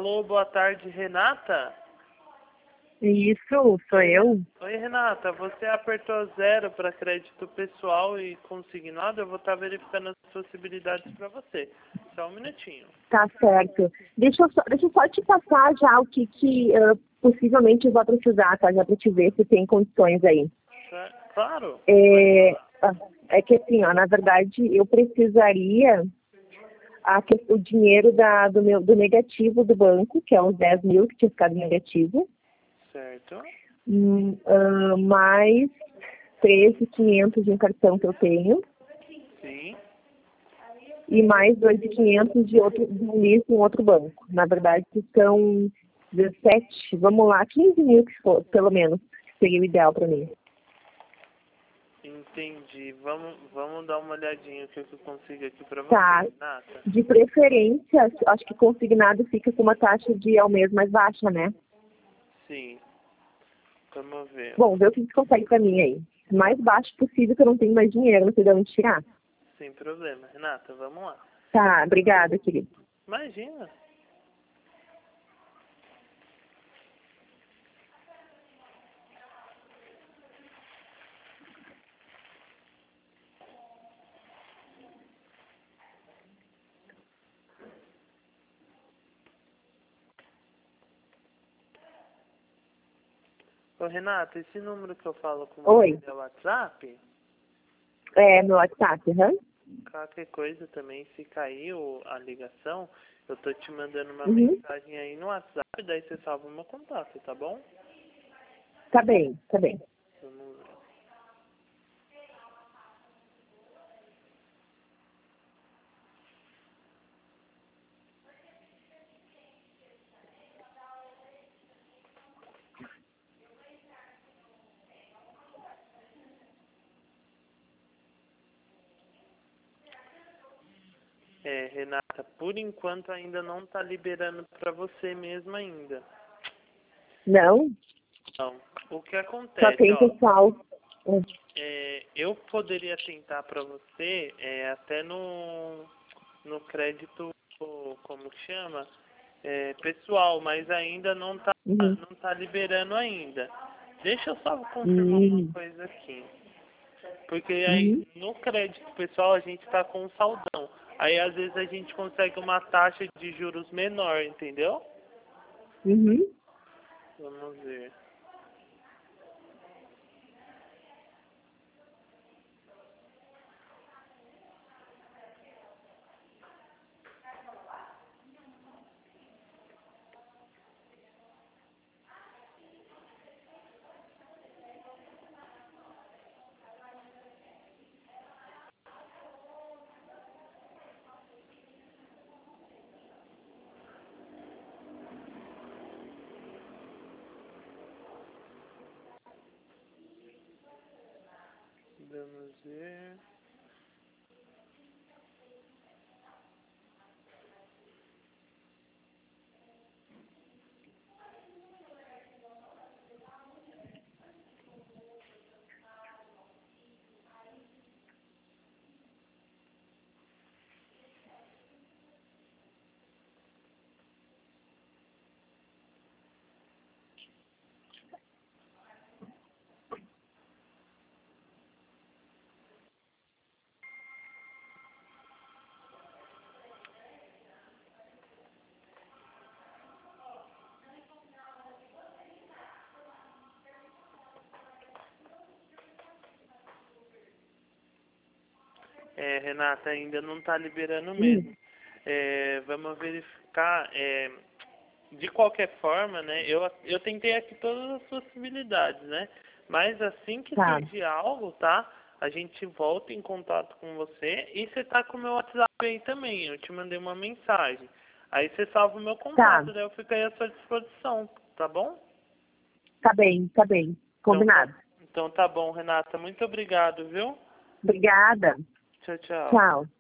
Alô, boa tarde, Renata? Isso, sou eu. Oi, Renata, você apertou 0 para crédito pessoal e consignado, eu vou estar verificando as possibilidades para você. Só um minutinho. Tá certo. Deixa eu só te passar já o que possivelmente eu vou precisar, tá? Já para te ver se tem condições aí. Claro. É que assim, ó, na verdade, eu precisaria o dinheiro do negativo do banco, que é uns 10 mil que tinha ficado negativo. Certo. Mais 13.500 de um cartão que eu tenho. Sim. E mais 2.500 de um outro banco. Na verdade, são 17, vamos lá, 15 mil que for, pelo menos, que seria o ideal para mim. Entendi. Vamos dar uma olhadinha o que eu consigo aqui para você, Tá. Renata. De preferência, acho que consignado fica com uma taxa de ao mês mais baixa, né? Sim. Vamos ver. Bom, vê o que você consegue para mim aí. Mais baixo possível, que eu não tenho mais dinheiro, não sei de onde tirar. Sem problema. Renata, vamos lá. Tá, obrigada, querido. Imagina. Ô, Renata, esse número que eu falo com você é o WhatsApp? É, meu WhatsApp, Qualquer coisa também, se caiu a ligação, eu tô te mandando uma mensagem aí no WhatsApp, daí você salva o meu contato, tá bom? Tá bem, tá bem. Vamos ver. Renata, por enquanto ainda não tá liberando pra você mesmo ainda. Não? Não. O que Só acontece, tem pessoal. eu poderia tentar pra você até no crédito, como que chama? Pessoal, mas ainda não tá liberando ainda. Deixa eu só confirmar uma coisa aqui. Porque aí no crédito pessoal a gente tá com um saldão. Aí às vezes a gente consegue uma taxa de juros menor, entendeu? Vamos ver. Vamos ver. Renata, ainda não tá liberando mesmo. Vamos verificar. De qualquer forma, né? Eu tentei aqui todas as possibilidades, né? Mas assim que surgir algo, tá? A gente volta em contato com você. E você tá com o meu WhatsApp aí também. Eu te mandei uma mensagem. Aí você salva o meu contato, daí eu fico aí à sua disposição, tá bom? Tá bem, tá bem. Combinado. Então tá bom, Renata. Muito obrigado, viu? Obrigada. Tchau, tchau. Tchau.